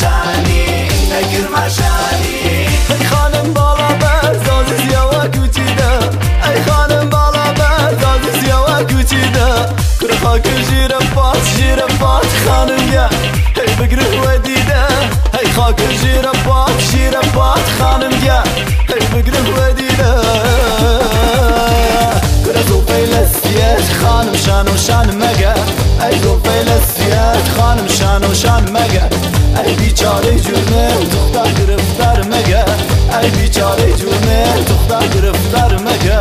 مشانی نگر مشانی ای خانم بالا بر زازی و کوچیده ای خانم بالا بر زازی و کوچیده کره خاک جیر پات خانم یا ای بگره و دیده ای خاک جیر پات خانم یا ای بگره و دیده کره دو پیلسیت خانم شان مگه ای دو پیلسیت خانم شان مگه ای بیچاره جونه دختر گرفتار مگه ای بیچاره جونه دختر گرفتار مگه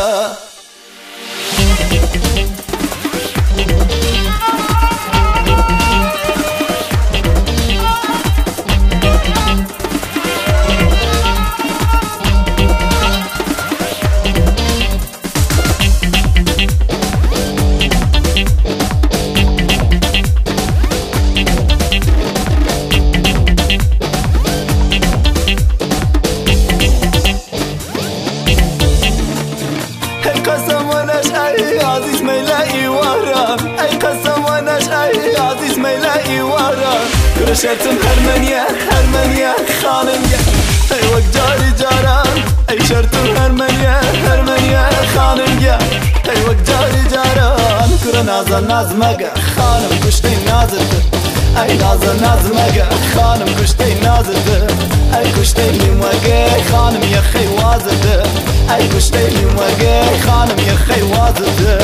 عزیز میلایی وارا ای قسم و نشعی عزیز میلایی وارا کرشتم هرمنیه خانم یا ای وقت جاران ای شرطم هرمنیه خانم یا ای وقت جاران کره ناز مگه خانم کشتی نازده ای ناز مگه خانم کشتی نازده ای کشتی لیمگه خانم یا خی وازده ای کشتی لیمگه خانم یا خی وازده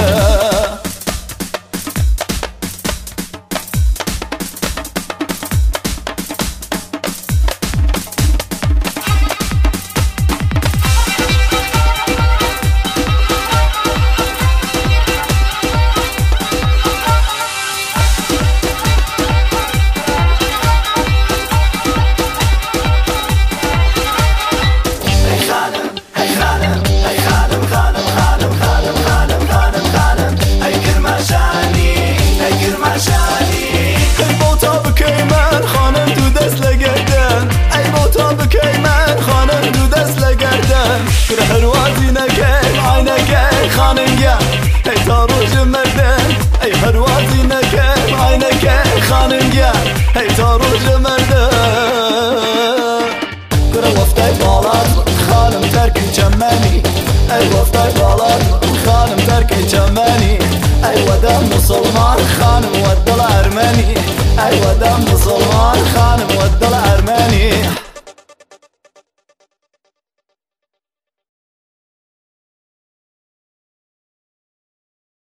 هروازی نکن عینکه خانم یا ای تاروج مردن ای هروازی نکن عینکه خانم یا ای تاروج مردن